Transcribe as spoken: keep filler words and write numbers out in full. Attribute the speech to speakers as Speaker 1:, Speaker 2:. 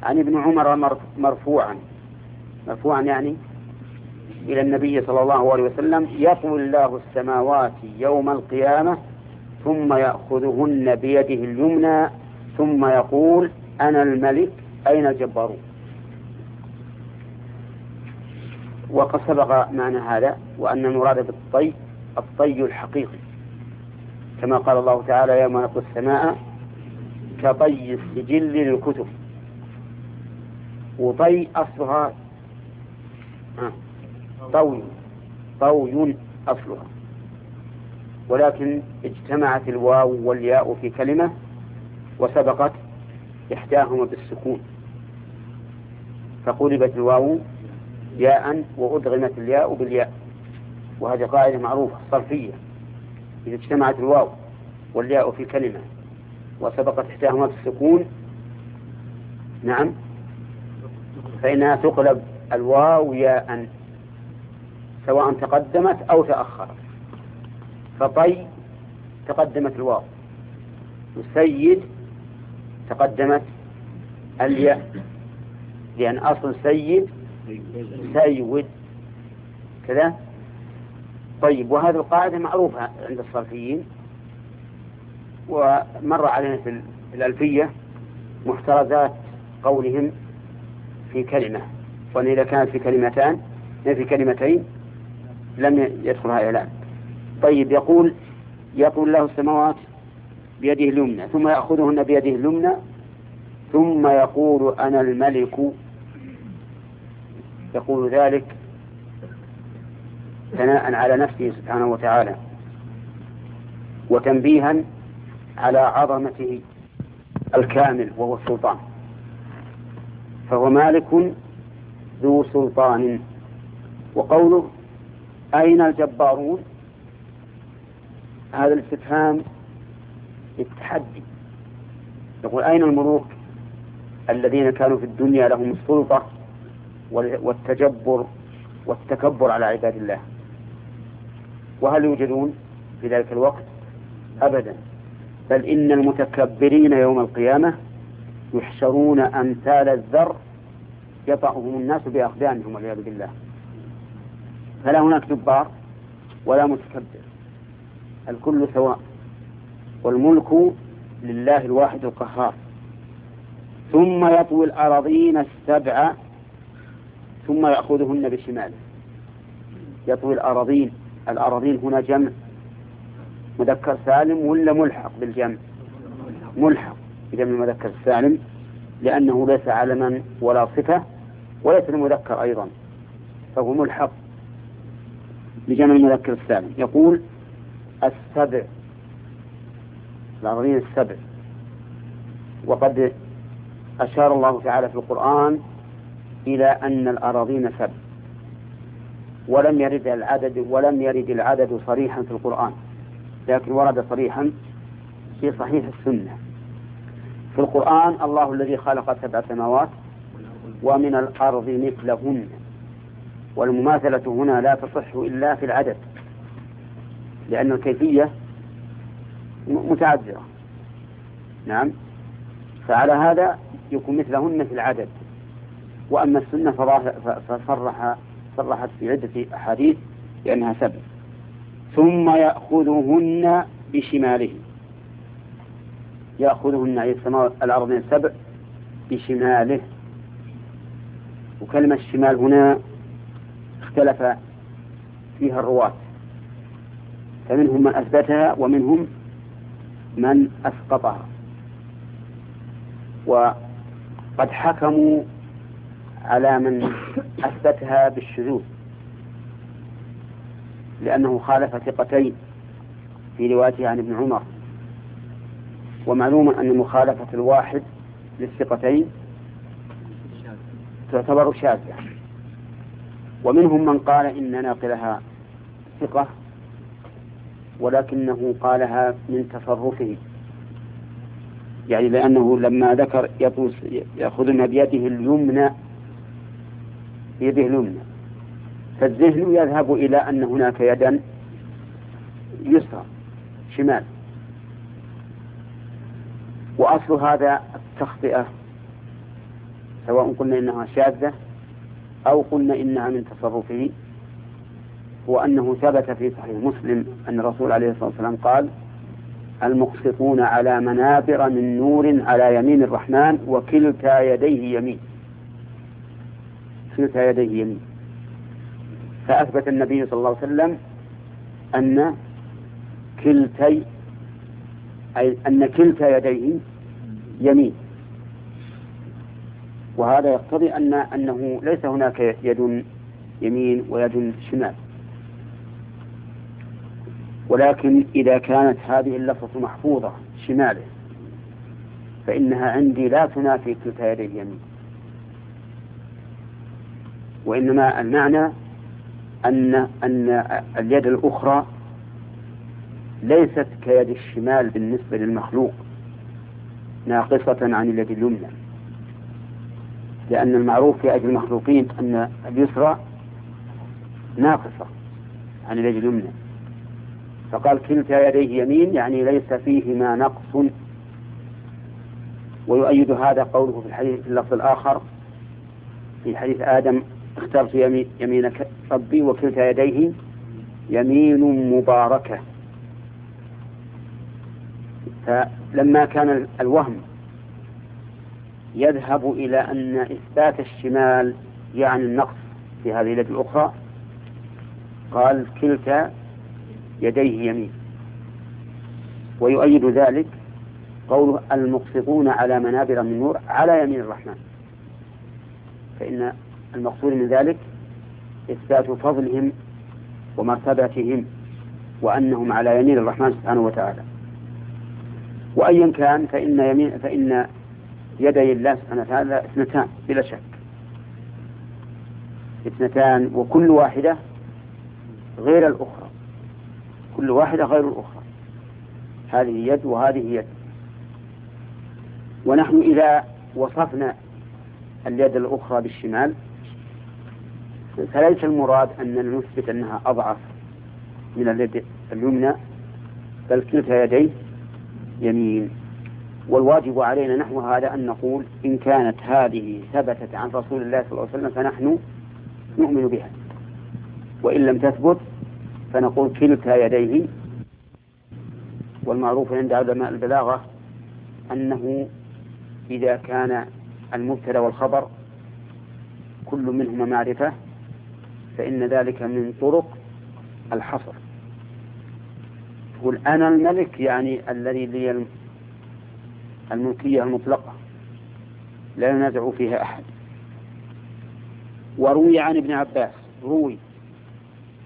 Speaker 1: عن ابن عمر مرفوعا مرفوعا يعني إلى النبي صلى الله عليه وسلم: يطوي الله السماوات يوم القيامة ثم يأخذهن بيده اليمنى ثم يقول: أنا الملك أين الجبارون. وقد سبق معنى هذا، وأن المراد بالطي الطي الحقيقي، كما قال الله تعالى: يوم نطوي السماء كطي السجل للكتب. وطي أصلها طوي طوي أصلها، ولكن اجتمعت الواو والياء في كلمة وسبقت إحداهما بالسكون، فقلبت الواو ياء وأدغمت الياء بالياء. وهذه قاعدة معروفة صرفية: إذا اجتمعت الواو والياء في كلمة وسبقت إحداهما بالسكون، نعم، فإنها تقلب الواو ياء سواء تقدمت أو تأخرت. فطي تقدمت الواو، وسيد تقدمت الياء، لأن أصل سيد سيود كذا. طيب، وهذه القاعدة معروفة عند الصرفيين، ومر علينا في الألفية محترزات قولهم في كلمة، وأن إذا كانت في كلمتان في كلمتين لم يدخلها إعلان. طيب، يقول: يطوي الله السماوات بيده اليمنى ثم يأخذهن بيده اليمنى ثم يقول: أنا الملك. يقول ذلك ثناء على نفسه سبحانه وتعالى، وتنبيها على عظمته الكامل وهو السلطان، فهو مالك ذو سلطان. وقوله: أين الجبارون؟ هذا الاستفهام التحدي. يقول: أين الملوك الذين كانوا في الدنيا لهم السلطة والتجبر والتكبر على عباد الله؟ وهل يوجدون في ذلك الوقت؟ أبدا، بل إن المتكبرين يوم القيامة يحشرون أمثال الذر يطأهم الناس بأقدامهم والعياذ بالله. فلا هناك جبار ولا متكبر، الكل سواء، والملك لله الواحد القهار. ثم يطوي الأراضين السبع ثم يأخذهن بشماله. يطوي الأراضين، الأراضين هنا جمع مذكر سالم ولا ملحق بالجمع؟ ملحق بجمع المذكر السالم، لأنه ليس علما ولا صفة وليس المذكر أيضا، فهو ملحق بجمع المذكر السالم. يقول: السبع، الأراضين السبع. وقد أشار الله تعالى في القرآن إلى أن الأراضين سبع، ولم يرد العدد ولم يرد العدد صريحا في القرآن، لكن ورد صريحا في صحيح السنة. في القرآن: الله الذي خلق سبع سماوات ومن الأرض مثلهن. والمماثلة هنا لا تصح إلا في العدد، لأن الكيفية متعذرة. نعم، فعلى هذا يكون مثلهن في العدد. وأما السنة فصرح صرحت في عدة أحاديث لأنها سبع. ثم يأخذهن بشماله، يأخذهن أي السماوات الأرضين السبع بشماله. وكلمة الشمال هنا اختلف فيها الرواة، فمنهم من أثبتها ومنهم من أسقطها، وقد حكموا على من أثبتها بالشذوذ، لأنه خالف ثقتين في روايته عن ابن عمر، ومعلوم أن مخالفة الواحد للثقتين تعتبر شاذة. ومنهم من قال إن ناقلها ثقة، ولكنه قالها من تصرفه، يعني لأنه لما ذكر يأخذنا بيده اليمنى بيده اليمنى، فالذهن يذهب إلى أن هناك يدا يسرى شمال. وأصل هذا التخطئة سواء قلنا إنها شاذة أو قلنا إنها من تصرفه، هو أنه ثبت في صحيح مسلم أن الرسول عليه الصلاة والسلام قال: المقسطون على منابر من نور على يمين الرحمن وكلتا يديه يمين. كلتا يديه يمين. فأثبت النبي صلى الله عليه وسلم أن كلتي أي أن كلتا يديه يمين، وهذا يقتضي أن أنه ليس هناك يد يمين ويد شمال. ولكن إذا كانت هذه اللفظة محفوظة شماله فإنها عندي لا تنافي كلتا يديه يمين، وإنما المعنى أن أن اليد الأخرى ليست كيد الشمال بالنسبة للمخلوق، ناقصة عن اليد اليمنى، لأن المعروف في أجل المخلوقين أن اليسرى ناقصة عن اليد اليمنى، فقال كلتا يديه يمين يعني ليس فيهما نقص. ويؤيد هذا قوله في الحديث في اللفظ الآخر في حديث آدم: اخترت يمينك ربي وكلتا يديه يمين مباركة. فلما كان الوهم يذهب إلى أن إثبات الشمال يعني النقص في هذه اليد الأخرى قال كلتا يديه يمين. ويؤيد ذلك قوله: المقسطون على منابر من نور على يمين الرحمن، فإن المقصود من ذلك إثبات فضلهم ومرتبتهم وأنهم على يمين الرحمن سبحانه وتعالى. وأيا كان فإن يمين فإن يدي الله سبحانه وتعالى اثنتان بلا شك، اثنتان، وكل واحدة غير الأخرى، كل واحدة غير الأخرى، هذه يد وهذه يد. ونحن إذا وصفنا اليد الأخرى بالشمال فليس المراد أننا نثبت أنها أضعف من اليد اليمنى، بل كلتا يديه يمين. والواجب علينا نحو هذا أن نقول إن كانت هذه ثبتت عن رسول الله صلى الله عليه وسلم فنحن نؤمن بها، وإن لم تثبت فنقول كلتا يديه. والمعروف عند علماء البلاغة أنه إذا كان المبتدأ والخبر كل منهما معرفة فإن ذلك من طرق الحصر. قل أنا الملك يعني الذي لي الملكية المطلقة لا ينازع فيها أحد. وروي عن ابن عباس روي